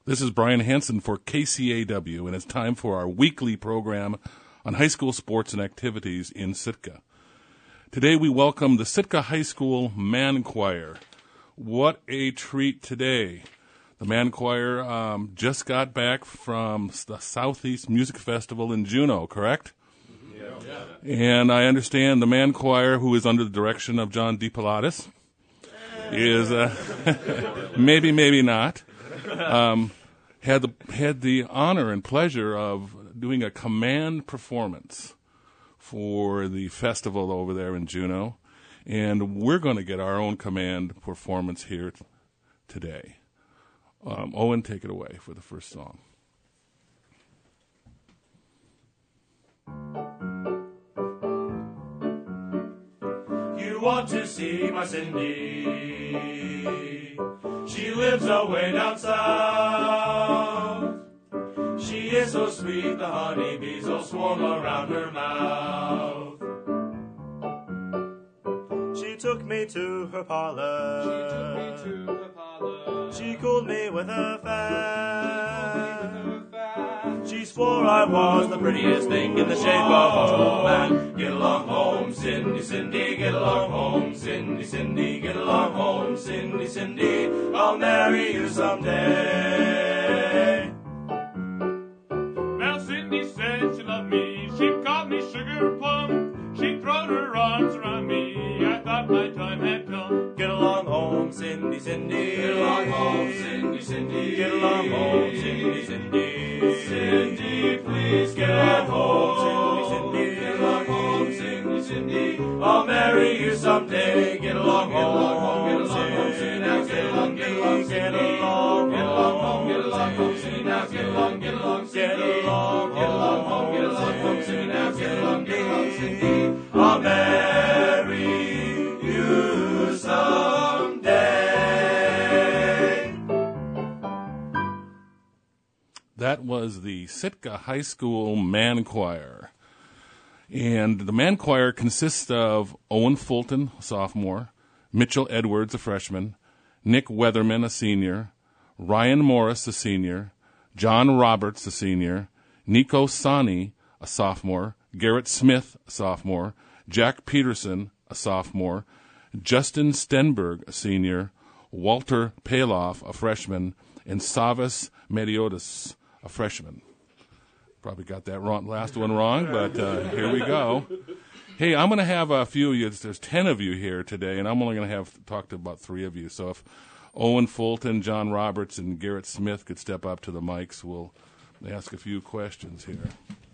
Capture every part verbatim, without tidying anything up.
This is Brian Hansen for K C A W, and it's time for our weekly program on high school sports and activities in Sitka. Today we welcome the Sitka High School Man Choir. What a treat today. The Man Choir um, just got back from the Southeast Music Festival in Juneau, correct? Yeah. And I understand the Man Choir, who is under the direction of John DePilatis, is uh, maybe, maybe not. Um, had the had the honor and pleasure of doing a command performance for the festival over there in Juneau, and we're going to get our own command performance here t- today. Um, Owen, take it away for the first song. You want to see my Cindy? She lives away down south. She is so sweet, the honeybees all swarm around her mouth. She took me to her parlor. She took me to her parlor. She cooled me with her fan. She swore I was the prettiest thing in the shape of a woman. Get along home, Cindy, Cindy, get along home, Cindy, Cindy, get along home, Cindy, Cindy, I'll marry you someday. Now Cindy said she loved me, she called me sugar plum, she throwed her arms around me, I thought my time had come. Get along home, Cindy, Cindy, get along home, Cindy, Cindy, get along home, Cindy, Cindy. Cindy, please get home, Cindy, Cindy, get along home, Cindy, Cindy, I'll marry you someday. Get along home, get along home, Cindy, now get along, get along, get along, get along home, get along home, Cindy, now get along, get along, get along, get along home, get along home, Cindy, now get along, get along, Cindy, I'll marry you someday. That was the Sitka High School Man Choir. And the Man Choir consists of Owen Fulton, a sophomore, Mitchell Edwards, a freshman, Nick Weatherman, a senior, Ryan Morris, a senior, John Roberts, a senior, Nico Sani, a sophomore, Garrett Smith, a sophomore, Jack Peterson, a sophomore, Justin Stenberg, a senior, Walter Paloff, a freshman, and Savas Mediotis, a freshman. Probably got that wrong, last one wrong, but uh, here we go. Hey, I'm going to have a few of you. There's ten of you here today, and I'm only going to have to talk to about three of you. So if Owen Fulton, John Roberts, and Garrett Smith could step up to the mics, we'll ask a few questions here.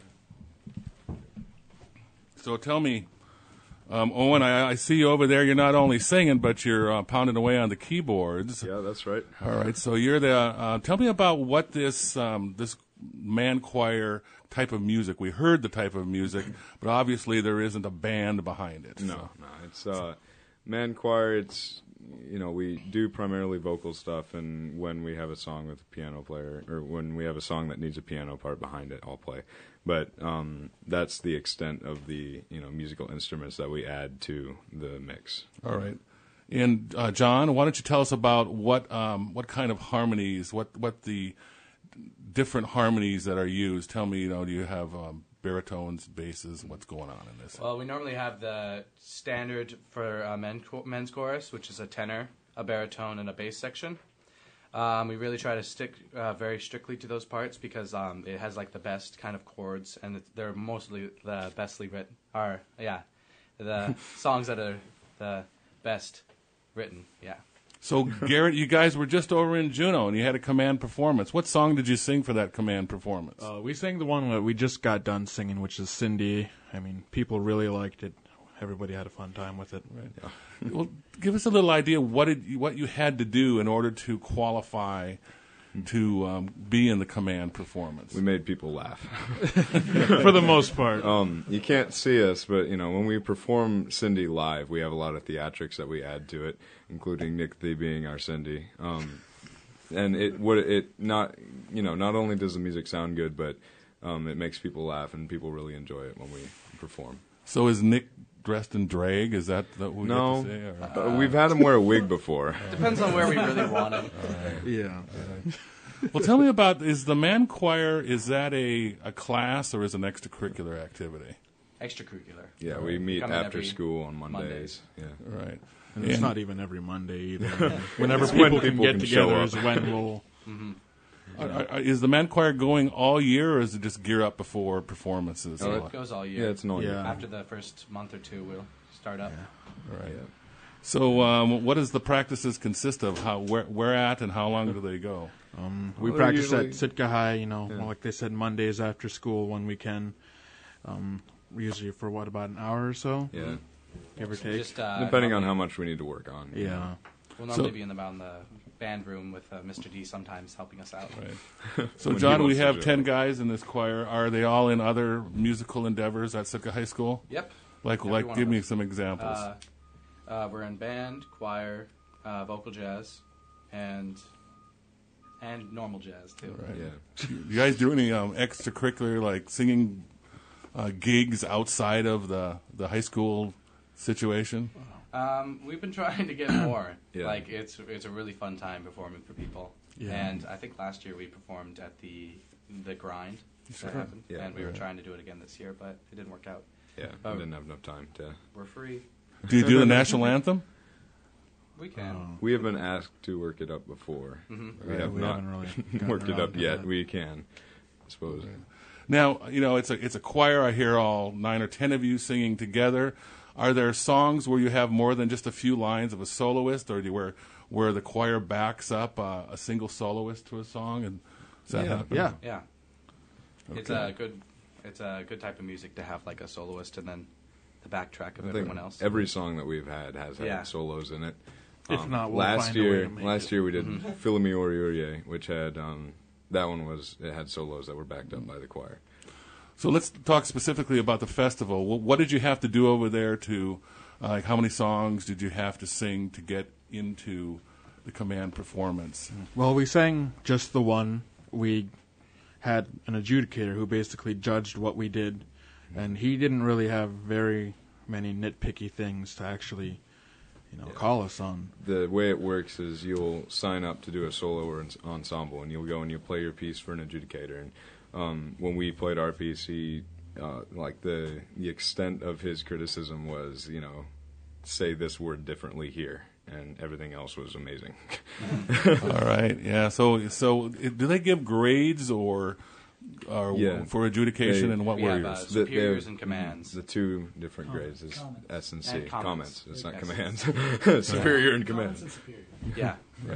So tell me, um, Owen, I, I see you over there. You're not only singing, but you're uh, pounding away on the keyboards. Yeah, that's right. All right. So you're the. Uh, tell me about what this um, this man choir type of music. We heard the type of music, but obviously there isn't a band behind it. No, so. no. It's uh, man choir. It's you know we do primarily vocal stuff, and when we have a song with a piano player, or when we have a song that needs a piano part behind it, I'll play. But um, that's the extent of the you know musical instruments that we add to the mix. All right, and uh, John, why don't you tell us about what um, what kind of harmonies, what what the different harmonies that are used? Tell me, you know, do you have um, baritones, basses? What's going on in this? Well, we normally have the standard for uh, men, men's chorus, which is a tenor, a baritone, and a bass section. Um, we really try to stick uh, very strictly to those parts because um, it has like the best kind of chords, and it's, they're mostly the bestly written. Are yeah, the songs that are the best written. Yeah. So Garrett, you guys were just over in Juneau, and you had a command performance. What song did you sing for that command performance? Uh, we sang the one that we just got done singing, which is Cindy. I mean, people really liked it. Everybody had a fun time with it. Right. Yeah. Well, give us a little idea what did you, what you had to do in order to qualify to um, be in the command performance. We made people laugh. For the most part. Um, you can't see us, but you know when we perform Cindy live, we have a lot of theatrics that we add to it, including Nick the being our Cindy. Um, and it what it not you know not only does the music sound good, but um, it makes people laugh, and people really enjoy it when we perform. So is Nick dressed in drag? Is that what we no, get to say? Or? Uh, we've had him wear a wig before. Depends on where we really want him. All right. Yeah. All right. Well, tell me about, is the man choir, is that a, a class or is it an extracurricular activity? Extracurricular. Yeah, we meet Come in after every school on Mondays. Mondays. Yeah. Right. And it's And- not even every Monday either. Whenever It's people when can people get can show together up. is when we'll. Are, are, is the man choir going all year, or is it just gear up before performances? Oh, So it- it goes all year. Yeah, it's an all year. Yeah. After the first month or two, we'll start up. Right. So, um, what does the practices consist of? How, where, where at, and how long do they go? Um, we Well, practice usually- at Sitka High, you know, Yeah. like they said, Mondays after school when we can. Um, usually for what, about an hour or so, Yeah. give or take. Just, uh, Depending on normally- how much we need to work on. yeah. We'll normally So- be in the, around the band room with uh, Mister D sometimes helping us out. Right. So, When he John, we wants to have do ten it. guys in this choir. Are they all in other musical endeavors at Sitka High School? Yep. Like, Every like, one give of me us. some examples. Uh, uh, we're in band, choir, uh, vocal jazz, and and normal jazz too. Right. Yeah. You guys do any um, extracurricular, like singing uh, gigs outside of the, the high school situation? Um, we've been trying to get more. Yeah. Like it's it's a really fun time performing for people. Yeah. And I think last year we performed at the the grind Sure. that happened, Yeah. and we were Right. trying to do it again this year, but it didn't work out. Yeah. Oh. We didn't have enough time to. We're free. Do you do the national anthem? We can. We have been asked to work it up before. Mhm. We Right, have we not haven't really gotten worked it around up to yet. that. We can, I suppose. Now, you know, it's a it's a choir. I hear all nine or ten of you singing together. Are there songs where you have more than just a few lines of a soloist, or do you where where the choir backs up uh, a single soloist to a song? And does that Yeah. happen? Yeah. Yeah. It's a good it's a good type of music to have like a soloist and then the backtrack of I think everyone else. every song that we've had has had Yeah. solos in it. If Um, not, we'll last find a way year, to make last it. year we did Mhm. Philomene Oriurie, which had um, that one was it had solos that were backed up by the choir. So let's talk specifically about the festival. What, what did you have to do over there to, uh, like, how many songs did you have to sing to get into the command performance? Well, we sang just the one. We had an adjudicator who basically judged what we did, and he didn't really have very many nitpicky things to actually, you know, call us on. The way it works is you'll sign up to do a solo or ens- ensemble, and you'll go and you'll play your piece for an adjudicator. And um, when we played our piece, he uh, like the the extent of his criticism was, you know, say this word differently here, and everything else was amazing. All right, yeah. So, so it, do they give grades or, or Yeah. for adjudication, They- and what we were have uh, yours? The- superiors they're- and commands. The two different grades is Comments. S and C. And comments. It's not Yes. commands. Superior and Comments commands. and superior. Yeah.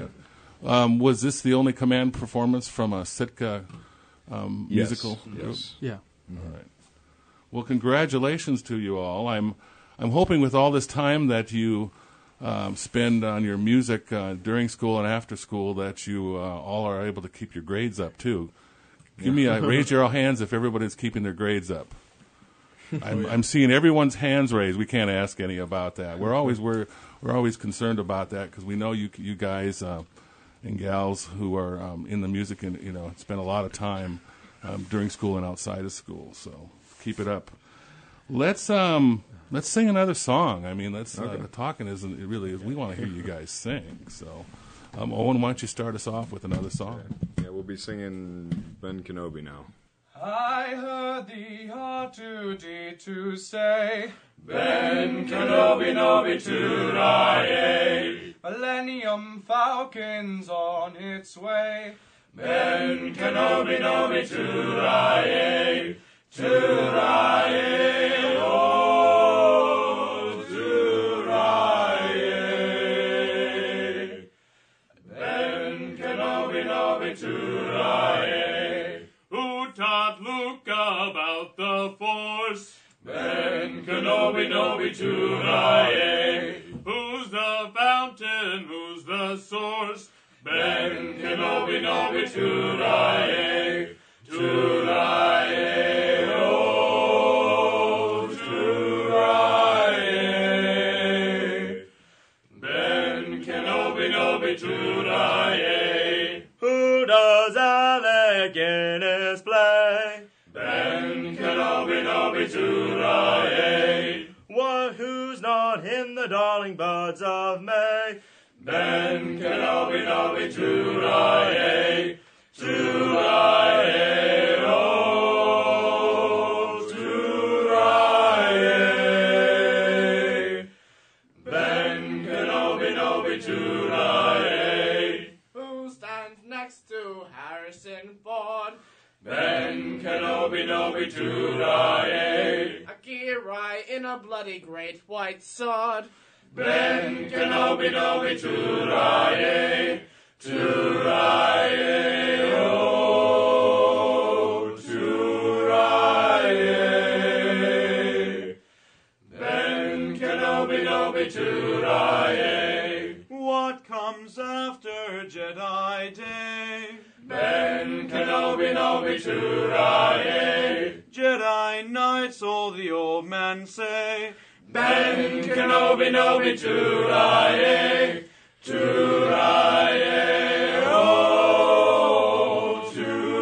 Um, was this the only command performance from a Sitka um, Yes, musical group? Yes. Yeah. All right. Well, congratulations to you all. I'm I'm hoping with all this time that you um, spend on your music uh, during school and after school that you uh, all are able to keep your grades up too. Give me a raise your hands if everybody's keeping their grades up. I'm, I'm seeing everyone's hands raised. We can't ask any about that. We're always we're we're always concerned about that because we know you you guys uh, and gals who are um, in the music and you know spend a lot of time um, during school and outside of school. So keep it up. Let's um let's sing another song. I mean, let's uh, Okay. the talking isn't it really is. We want to hear you guys sing. So, um, Owen, why don't you start us off with another song? Yeah, we'll be singing Ben Kenobi now. I heard the R two D two say, Ben Kenobi Nobi Turaye. Millennium Falcon's on its way. Ben Kenobi Nobi Turaye. Turaye. Oh, Turaye. Ben Kenobi Nobi Turaye. Who taught Luke about the Force? Ben Kenobi Nobi Turaye. Who's the fountain? Who's the source? Ben Kenobi Nobi Turaye. Turaye. Oh, Turaye. Ben Kenobi Nobi Turaye. Who does Alec Guinness play? Ben Kenobi Nobi Turaye. One who's not in the darling buds of May. Ben Kenobi Nobi Turaye. Turae-o, Turae. Ben Kenobi, Nobi, Turae. Who stands next to Harrison Ford? Ben Kenobi, Nobi, Turae. A Girai in a bloody great white sword. Ben Kenobi, Nobi, Turae. Turae-o, Turae. Ben Kenobi, Nobi, Turae. What comes after Jedi Day? Ben Kenobi, Nobi, Turae. Jedi Knight, so the old man say. Ben Kenobi, Nobi, Turae. Turae-o,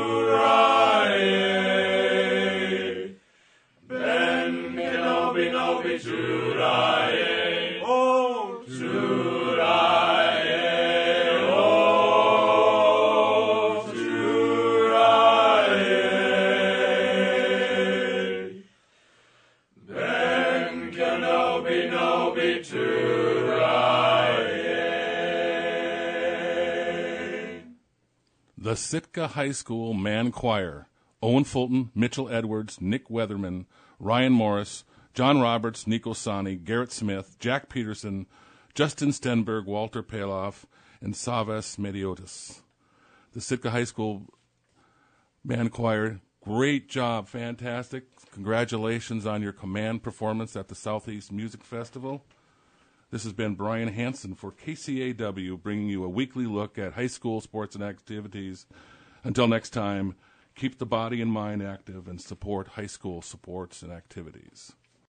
Turae. Ben Kenobi, Nobi, Turae. Oh, Turae-o, Turae. Ben Kenobi, Nobi, Turae. The Sitka High School Man Choir. Owen Fulton, Mitchell Edwards, Nick Weatherman, Ryan Morris, John Roberts, Nico Sani, Garrett Smith, Jack Peterson, Justin Stenberg, Walter Paloff, and Savas Mediotis. The Sitka High School Man Choir, great job, fantastic. Congratulations on your command performance at the Southeast Music Festival. This has been Brian Hansen for K C A W, bringing you a weekly look at high school sports and activities. Until next time, keep the body and mind active and support high school sports and activities.